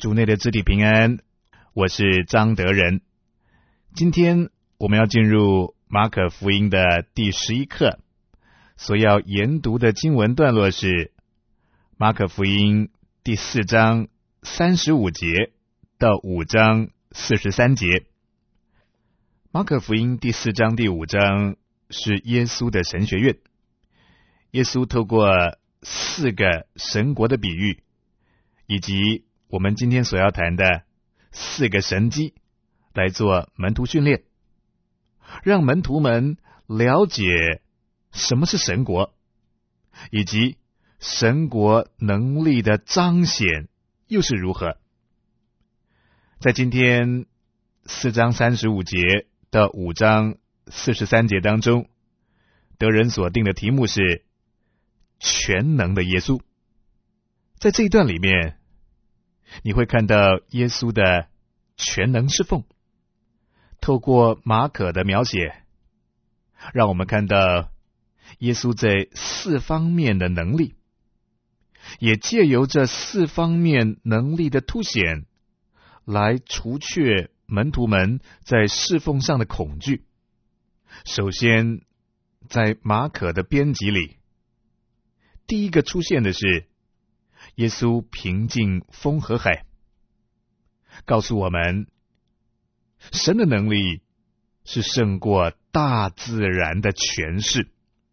主内的肢体平安，我是张德仁。今天我们要进入马可福音的第11课，所要研读的经文段落是马可福音第4章35节到5章43节。马可福音第4章第5章是耶稣的神学院，耶稣透过4个神国的比喻，以及我们今天所要谈的4个神迹，来做门徒训练，让门徒们了解什么是神国，以及神国能力的彰显又是如何。在今天4章35节到5章43节当中，德仁所定的题目是全能的耶稣。在这一段里面，你会看到耶稣的全能侍奉。透过马可的描写，让我们看到耶稣在4方面的能力，也借由这4方面能力的凸显，来除却门徒们在侍奉上的恐惧。首先，在马可的编辑里，第一个出现的是耶稣平静风和海，告诉我们神的能力是胜过大自然的权势。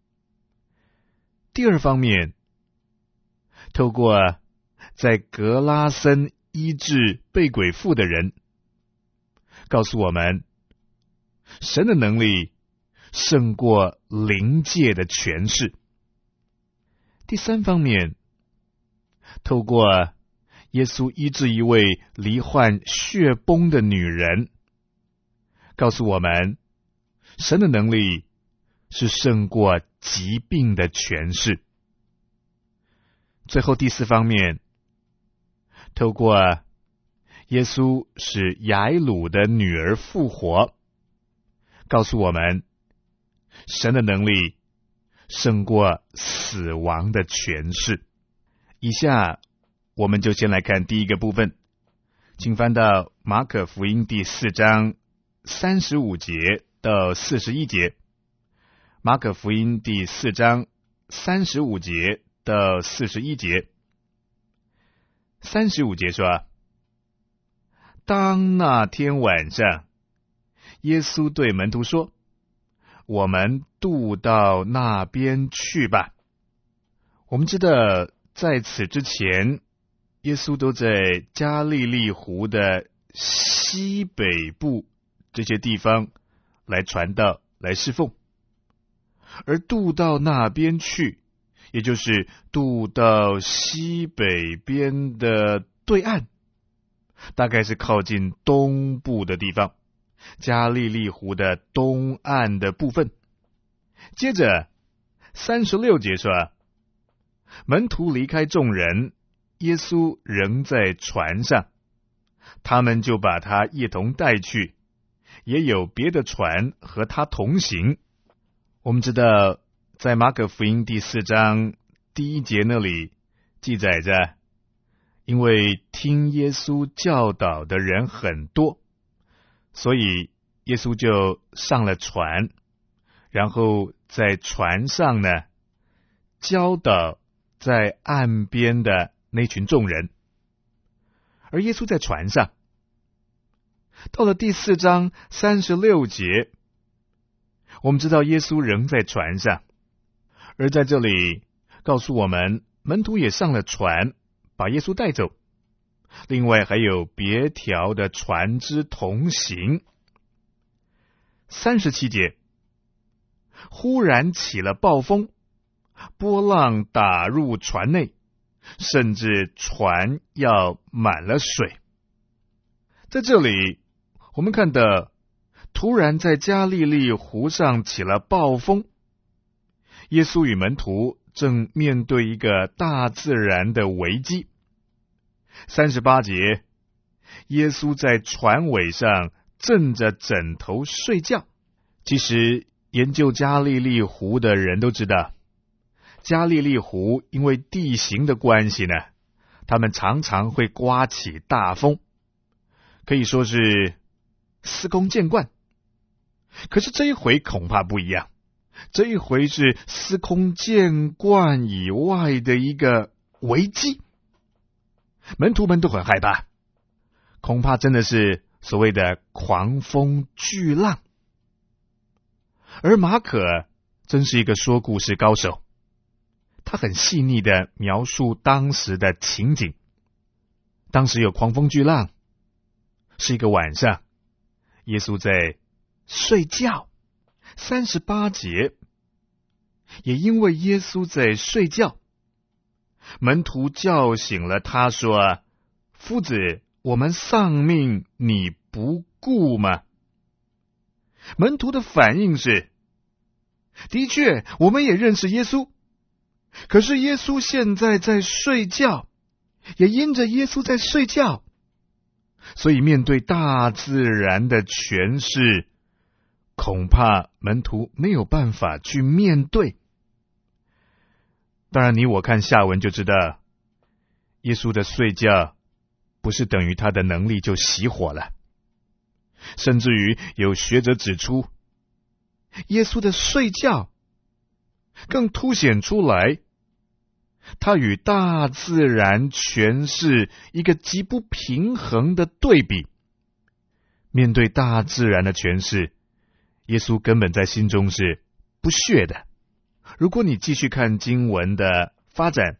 第二方面，透过在格拉森医治被鬼附的人，告诉我们神的能力胜过灵界的权势。第三方面，透过耶稣医治一位罹患血崩的女人，告诉我们神的能力是胜过疾病的权势。最后第4方面，透过耶稣使雅伊鲁的女儿复活，告诉我们神的能力胜过死亡的权势。以下我们就先来看第一个部分，请翻到马可福音第4章35节到41节。马可福音第4章35节到41节。35节说，当那天晚上，耶稣对门徒说，我们渡到那边去吧。我们知道在此之前，耶稣都在加利利湖的西北部这些地方来传道，来侍奉。而渡到那边去，也就是渡到西北边的对岸，大概是靠近东部的地方，加利利湖的东岸的部分。接着36节说，门徒离开众人，耶稣仍在船上，他们就把他一同带去，也有别的船和他同行。我们知道在马可福音第4章第1节那里记载着，因为听耶稣教导的人很多，所以耶稣就上了船，然后在船上呢教导在岸边的那群众人。而耶稣在船上，到了第4章36节，我们知道耶稣仍在船上，而在这里告诉我们门徒也上了船，把耶稣带走，另外还有别条的船只同行。37节，忽然起了暴风，波浪打入船内，甚至船要满了水。在这里我们看到，突然在加利利湖上起了暴风，耶稣与门徒正面对一个大自然的危机。38节，耶稣在船尾上枕着枕头睡觉。其实研究加利利湖的人都知道，加利利湖因为地形的关系呢， 他们常常会刮起大风，可以说是司空见惯。可是这一回恐怕不一样，这一回是司空见惯以外的一个危机。门徒们都很害怕，恐怕真的是所谓的狂风巨浪。而马可真是一个说故事高手，他很细腻的描述当时的情景。当时有狂风巨浪，是一个晚上，耶稣在睡觉。38节，也因为耶稣在睡觉，门徒叫醒了他，说：夫子，我们丧命，你不顾吗？门徒的反应是：的确，我们也认识耶稣，可是耶稣现在在睡觉，也因着耶稣在睡觉，所以面对大自然的权势，恐怕门徒没有办法去面对。当然你我看下文就知道，耶稣的睡觉不是等于他的能力就熄火了，甚至于有学者指出，耶稣的睡觉更凸显出来他与大自然权势一个极不平衡的对比。面对大自然的权势，耶稣根本在心中是不屑的。如果你继续看经文的发展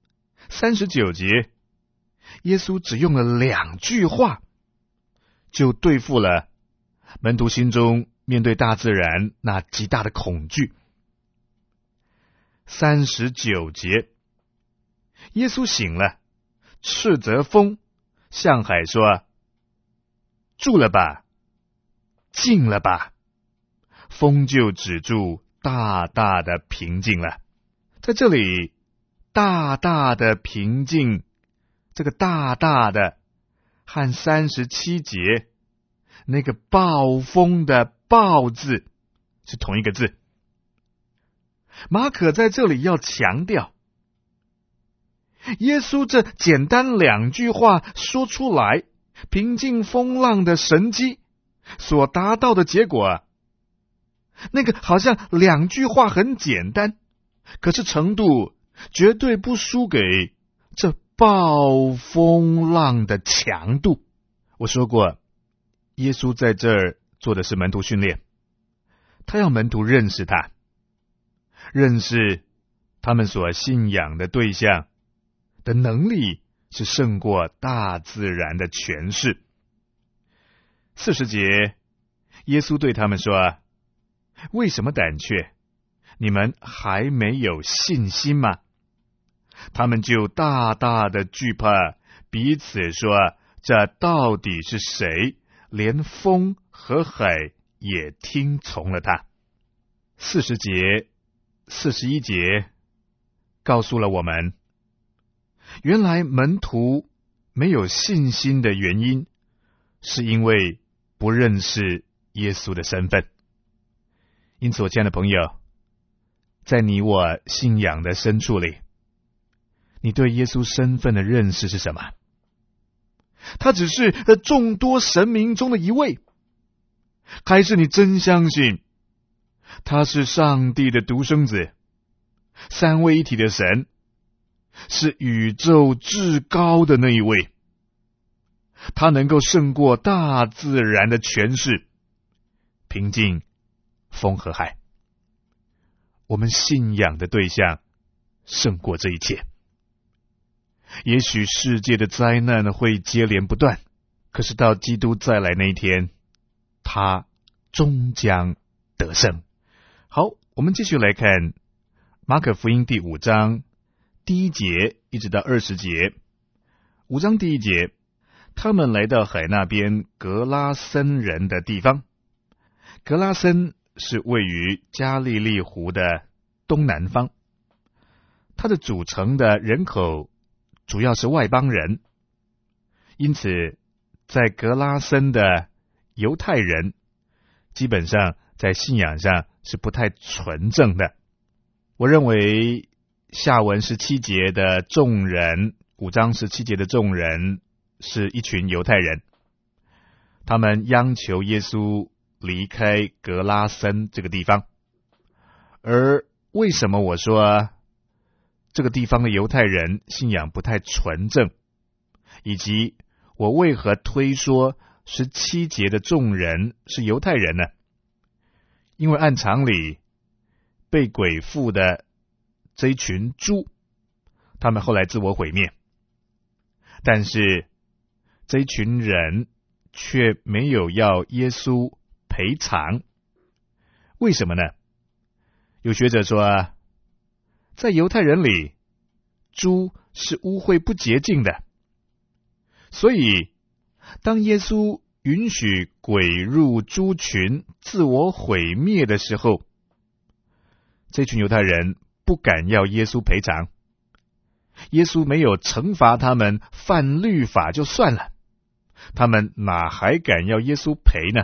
，39节，耶稣只用了2句话，就对付了门徒心中面对大自然那极大的恐惧。39节，耶稣醒了，斥责风，向海说：住了吧，静了吧，风就止住，大大的平静了。在这里，大大的平静，这个大大的和37节那个暴风的暴字是同一个字。马可在这里要强调，耶稣这简单2句话说出来，平静风浪的神迹所达到的结果，那个好像2句话很简单，可是程度绝对不输给这暴风浪的强度。我说过，耶稣在这儿做的是门徒训练，他要门徒认识他，认识他们所信仰的对象的能力是胜过大自然的权势。40节，耶稣对他们说：为什么胆怯？你们还没有信心吗？他们就大大的惧怕，彼此说：这到底是谁？连风和海也听从了他。40节、41节告诉了我们，原来门徒没有信心的原因，是因为不认识耶稣的身份。因此，我亲爱的朋友，在你我信仰的深处里，你对耶稣身份的认识是什么？他只是众多神明中的一位，还是你真相信他是上帝的独生子，三位一体的神，是宇宙至高的那一位，他能够胜过大自然的权势，平静风和海。我们信仰的对象胜过这一切。也许世界的灾难会接连不断，可是到基督再来那一天，他终将得胜。好，我们继续来看马可福音第5章1节一直到20节。5章1节，他们来到海那边格拉森人的地方。格拉森是位于加利利湖的东南方，它的组成的人口主要是外邦人，因此在格拉森的犹太人基本上在信仰上是不太纯正的。我认为下文17节的众人 5章17节的众人是一群犹太人，他们央求耶稣离开格拉森这个地方。而为什么我说这个地方的犹太人信仰不太纯正，以及我为何推说17节的众人是犹太人呢？因为按常理，被鬼附的这一群猪，他们后来自我毁灭，但是这一群人却没有要耶稣赔偿。为什么呢？有学者说，在犹太人里，猪是污秽不洁净的，所以当耶稣允许鬼入猪群自我毁灭的时候，这群犹太人不敢要耶稣赔偿。耶稣没有惩罚他们犯律法就算了，他们哪还敢要耶稣赔呢？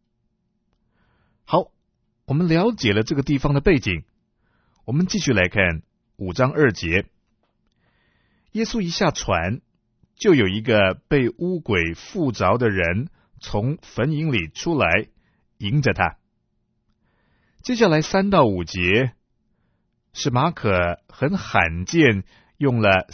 好，我们了解了这个地方的背景，我们继续来看5章2节。耶稣一下船，就有一个被污鬼附着的人从坟茔里出来，迎着他。接下来3到5节是马可很罕见用了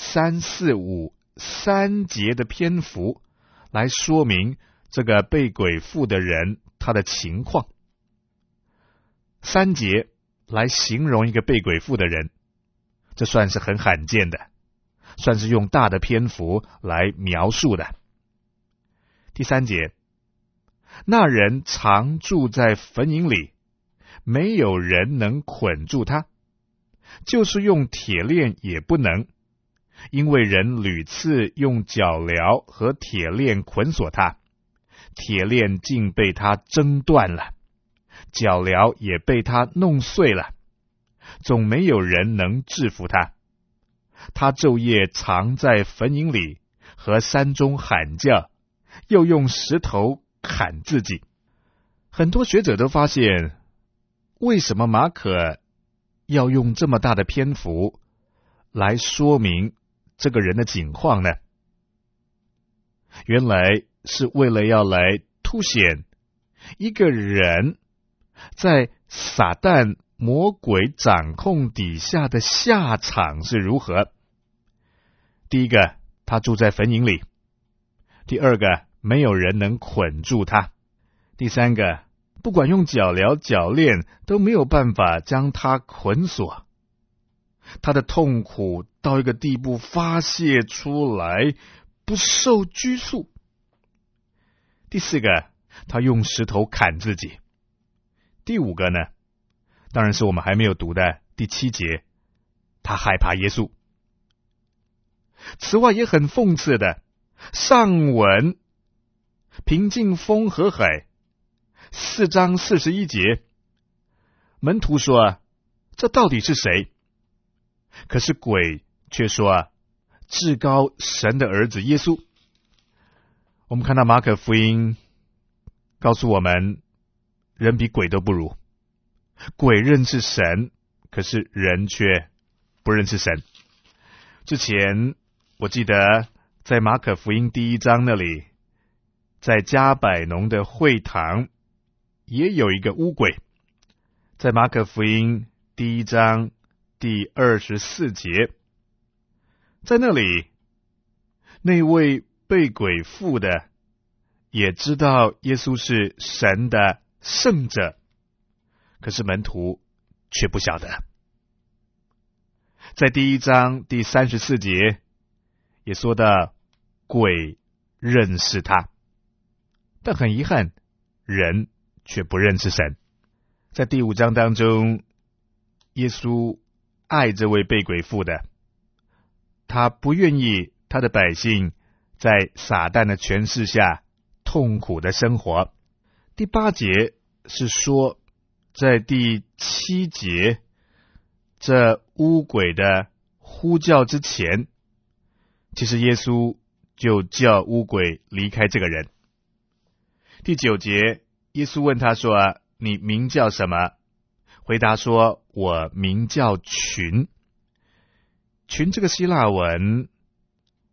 3、4、5、3节的篇幅来说明这个被鬼附的人他的情况。3节来形容一个被鬼附的人，这算是很罕见的，算是用大的篇幅来描述的。第3节，那人常住在坟茔里，没有人能捆住他，就是用铁链也不能，因为人屡次用脚镣和铁链捆锁他，铁链竟被他挣断了，脚镣也被他弄碎了，总没有人能制服他。他昼夜藏在坟茔里，和山中喊叫，又用石头砍自己。很多学者都发现，为什么马可要用这么大的篇幅来说明这个人的景况呢？原来是为了要来凸显一个人在撒旦魔鬼掌控底下的下场是如何。第一个，他住在坟茔里；第二个，没有人能捆住他；第三个，不管用脚镣、脚链都没有办法将他捆锁。他的痛苦到一个地步发泄出来，不受拘束。第四个，他用石头砍自己。第五个呢，当然是我们还没有读的第7节，他害怕耶稣。此外也很讽刺的，上文平静风和海4章41节，门徒说这到底是谁？可是鬼却说至高神的儿子耶稣。我们看到马可福音告诉我们，人比鬼都不如，鬼认识神，可是人却不认识神。之前我记得在马可福音第1章那里，在加百农的会堂也有一个污鬼。在马可福音第1章第24节，在那里那位被鬼附的也知道耶稣是神的圣者，可是门徒却不晓得。在第1章第34节也说到鬼认识他，但很遗憾，人却不认识神。在第5章当中，耶稣爱这位被鬼附的，他不愿意他的百姓在撒旦的权势下痛苦的生活。第8节是说，在第7节这污鬼的呼叫之前，其实耶稣就叫污鬼离开这个人。第9节，耶稣问他说，你名叫什么？回答说，我名叫群。群这个希腊文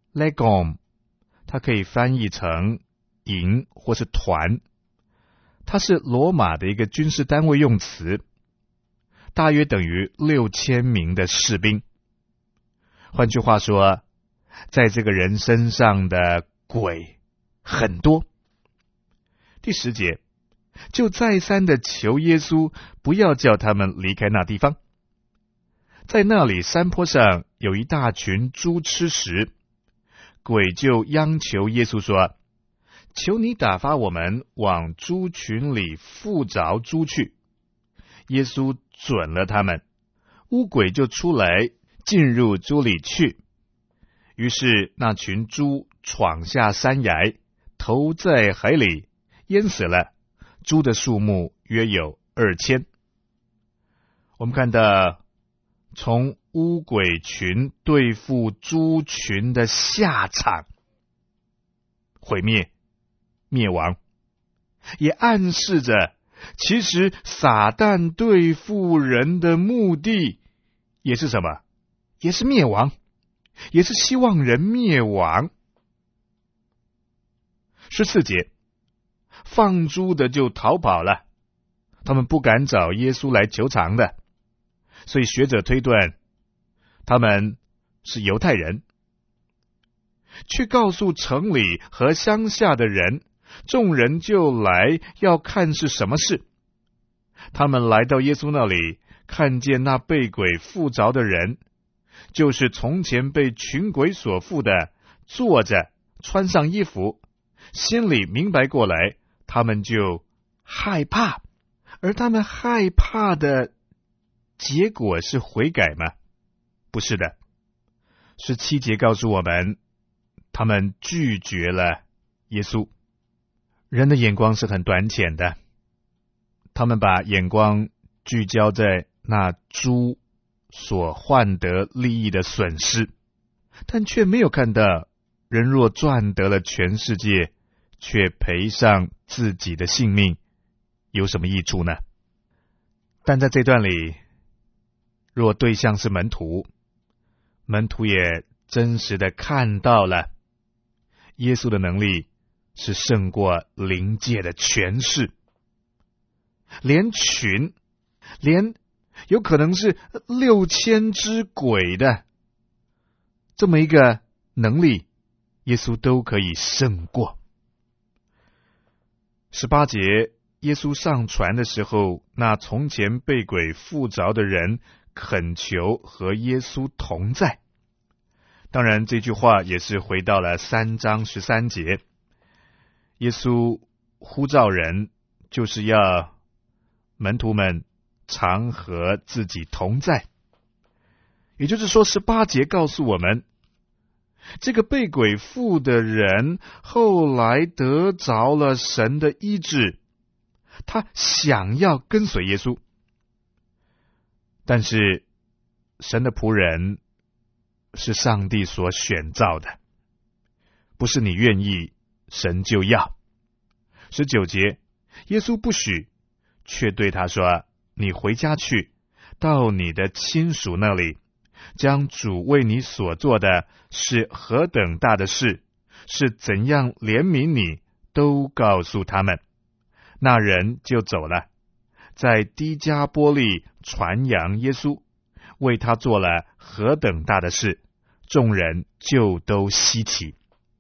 legom， 它可以翻译成营或是团，它是罗马的一个军事单位用词，大约等于6000名的士兵。换句话说，在这个人身上的鬼很多。第10节，就再三的求耶稣不要叫他们离开那地方。在那里山坡上有一大群猪吃食，鬼就央求耶稣说，求你打发我们往猪群里附着猪去。耶稣准了他们，污鬼就出来进入猪里去。于是那群猪闯下山崖，投在海里，淹死了。猪的数目约有2000。我们看到从污鬼群对付猪群的下场，毁灭、灭亡，也暗示着其实撒旦对付人的目的也是什么？也是灭亡，也是希望人灭亡。14节，放猪的就逃跑了，他们不敢找耶稣来求偿的，所以学者推断他们是犹太人，去告诉城里和乡下的人，众人就来要看是什么事。他们来到耶稣那里，看见那被鬼附着的人，就是从前被群鬼所附的，坐着穿上衣服，心里明白过来，他们就害怕。而他们害怕的结果是悔改吗？不是的。17节告诉我们，他们拒绝了耶稣。人的眼光是很短浅的，他们把眼光聚焦在那猪所换得利益的损失，但却没有看到人若赚得了全世界，却赔上自己的性命，有什么益处呢？但在这段里，若对象是门徒，门徒也真实的看到了耶稣的能力是胜过灵界的权势，连群，连有可能是6000只鬼的这么一个能力，耶稣都可以胜过。18节，耶稣上船的时候，那从前被鬼附着的人恳求和耶稣同在。当然这句话也是回到了3章13节，耶稣呼召人，就是要门徒们常和自己同在。也就是说18节告诉我们，这个被鬼附的人后来得着了神的医治，他想要跟随耶稣，但是神的仆人是上帝所选召的，不是你愿意神就要。19节，耶稣不许，却对他说，你回家去，到你的亲属那里，将主为你所做的是何等大的事，是怎样怜悯你，都告诉他们。那人就走了，在低加波利传扬耶稣，为他做了何等大的事，众人就都稀奇。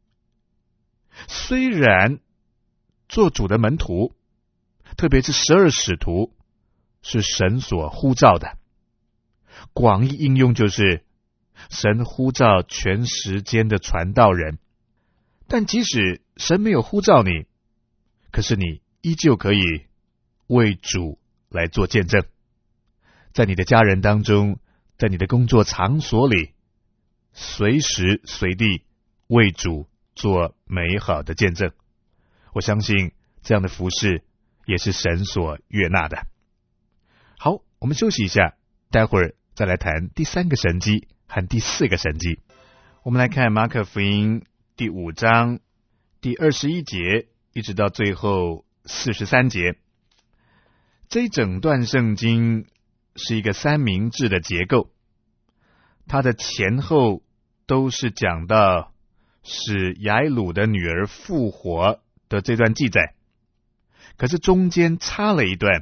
虽然做主的门徒，特别是12使徒，是神所呼召的，广义应用就是神呼召全时间的传道人。但即使神没有呼召你，可是你依旧可以为主来做见证，在你的家人当中，在你的工作场所里，随时随地为主做美好的见证。我相信这样的服事也是神所悦纳的。好，我们休息一下，待会儿再来谈第3个神迹和第4个神迹。我们来看马可福音第5章第21节一直到最后43节。这一整段圣经是一个三明治的结构，它的前后都是讲到使雅鲁的女儿复活的这段记载，可是中间插了一段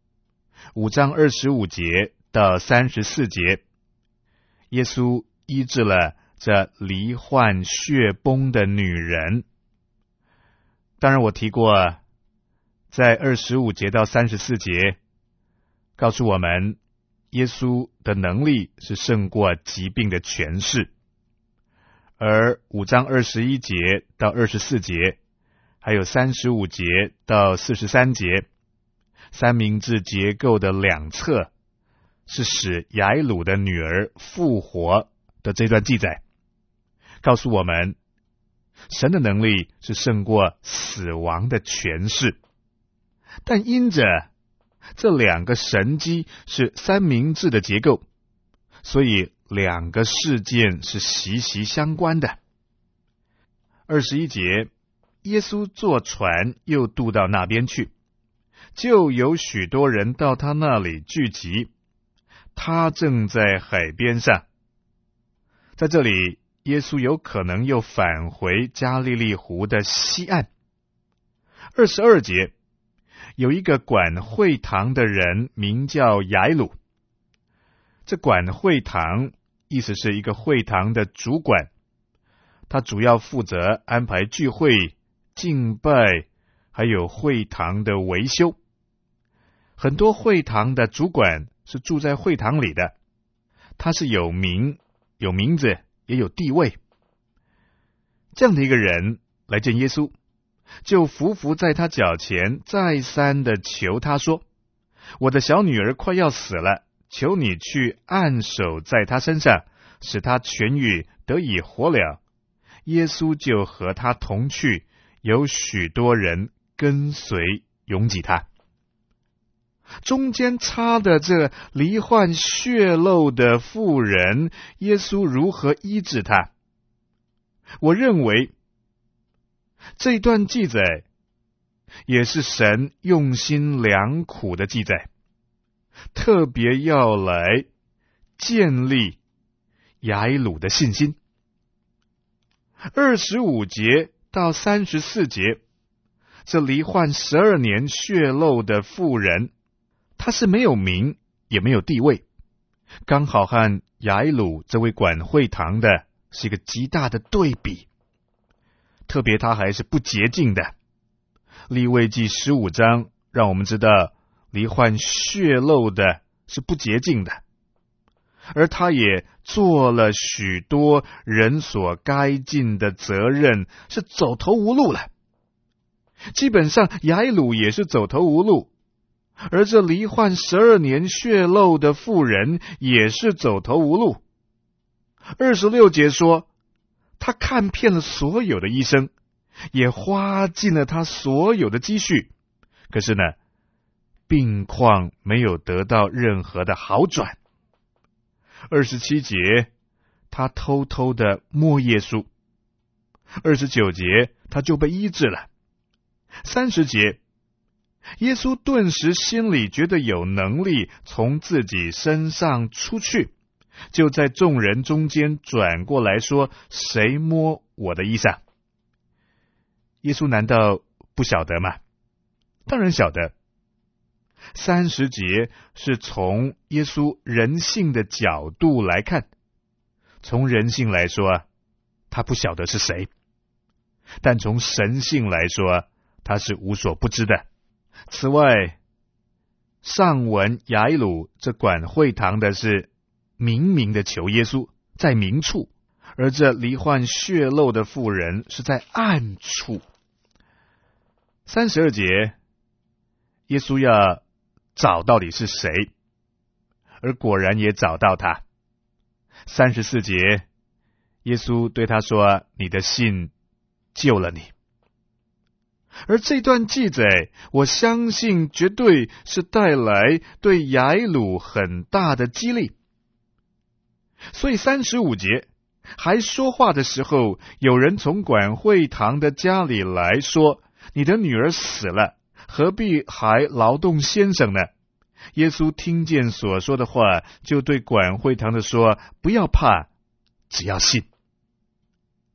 ，5章25节到34节，耶稣医治了这罹患血崩的女人。当然我提过，在25节到34节告诉我们，耶稣的能力是胜过疾病的权势。而5章21节到24节，还有35节到43节，三明治结构的两侧是使雅鲁的女儿复活的这段记载，告诉我们神的能力是胜过死亡的权势。但因着这两个神迹是三明治的结构，所以两个事件是息息相关的。21节，耶稣坐船又渡到那边去，就有许多人到他那里聚集，他正在海边上。在这里，耶稣有可能又返回加利利湖的西岸。22节，有一个管会堂的人名叫雅鲁。这管会堂意思是一个会堂的主管，他主要负责安排聚会、敬拜，还有会堂的维修。很多会堂的主管是住在会堂里的，他是有名字，也有地位。这样的一个人来见耶稣，就伏在他脚前，再三的求他说：我的小女儿快要死了，求你去按手在他身上，使他痊愈，得以活了。耶稣就和他同去，有许多人跟随拥挤他。中间插的这罹患血漏的妇人，耶稣如何医治他？我认为这段记载也是神用心良苦的记载，特别要来建立雅鲁的信心。25节到34节，这罹患12年血漏的妇人，她是没有名也没有地位，刚好和雅鲁这位管会堂的是一个极大的对比。特别他还是不洁净的。利未记15章让我们知道，罹患血漏的是不洁净的，而他也做了许多人所该尽的责任，是走投无路了。基本上雅鲁也是走投无路，而这罹患12年血漏的妇人也是走投无路。26节说，他看遍了所有的医生，也花尽了他所有的积蓄，可是呢，病况没有得到任何的好转。27节，他偷偷的摸耶稣。29节，他就被医治了。30节，耶稣顿时心里觉得有能力从自己身上出去，就在众人中间转过来说：谁摸我的衣裳？耶稣难道不晓得吗？当然晓得。30节是从耶稣人性的角度来看，从人性来说，他不晓得是谁，但从神性来说，他是无所不知的。此外，上文雅鲁这管会堂的是明明的求耶稣，在明处，而这罹患血漏的妇人是在暗处。32节，耶稣要找到底是谁，而果然也找到他。34节，耶稣对他说：你的信救了你。而这段记载，我相信绝对是带来对雅鲁很大的激励。所以35节还说话的时候，有人从管会堂的家里来说：你的女儿死了，何必还劳动先生呢？耶稣听见所说的话，就对管会堂的说：不要怕，只要信。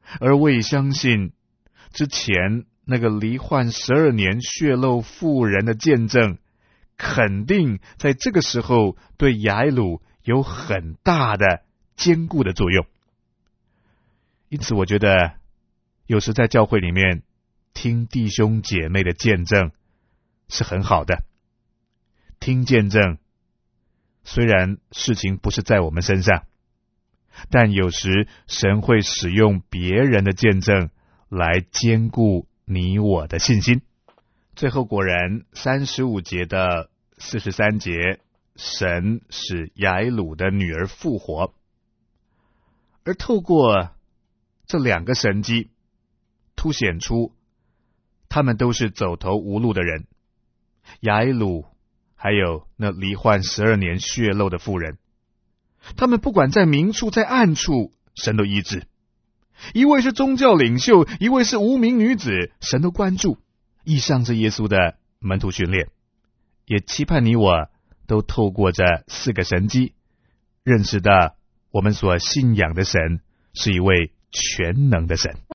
而我也相信之前那个罹患12年血漏妇人的见证，肯定在这个时候对雅鲁有很大的坚固的作用。因此我觉得有时在教会里面听弟兄姐妹的见证是很好的。听见证，虽然事情不是在我们身上，但有时神会使用别人的见证来坚固你我的信心。最后果然35节的43节，神使雅鲁的女儿复活。而透过这2个神迹，凸显出他们都是走投无路的人，雅鲁还有那罹患12年血漏的妇人，他们不管在明处在暗处，神都医治。一位是宗教领袖，一位是无名女子，神都关注。以上是耶稣的门徒训练，也期盼你我都透过这4个神迹，认识到我们所信仰的神是一位全能的神。